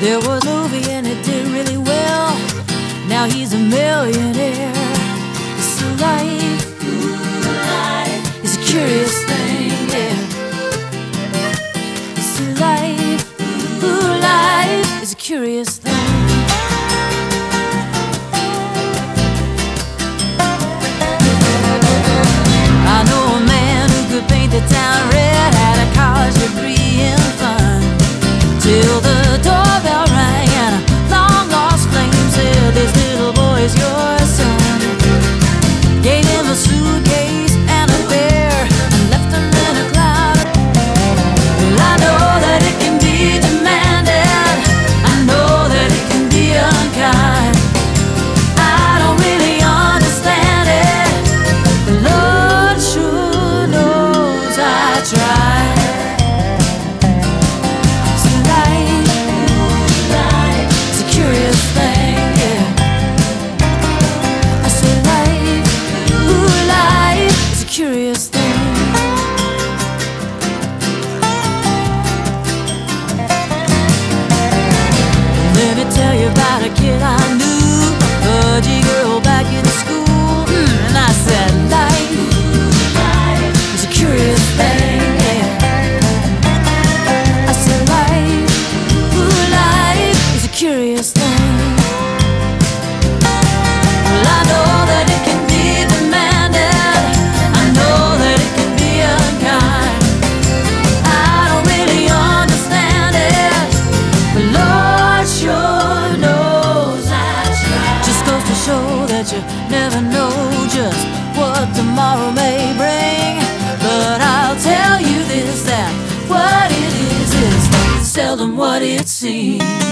There was a movie and it did really well. Now he's a millionaire. It's a life, life is a curious thing, yeah. It's a life, life is a curious thing. I know a man who could paint the town red, had a college degree in fun, till the doorbell rang and a long-lost flame said, "This little boy is your son." Gave him a suitcase and a bear and left him in a cloud. Well, I know that it can be demanding, I know that it can be unkind. I don't really understand it, the Lord sure knows I tried. Curious thing. Let me tell you about a kid I knew, pudgy girl back in school. And I said, life is a curious thing, yeah. I said, life is a curious thing. Well, I know that it can be demanding, you never know just what tomorrow may bring. But I'll tell you this, that what it is seldom what it seems.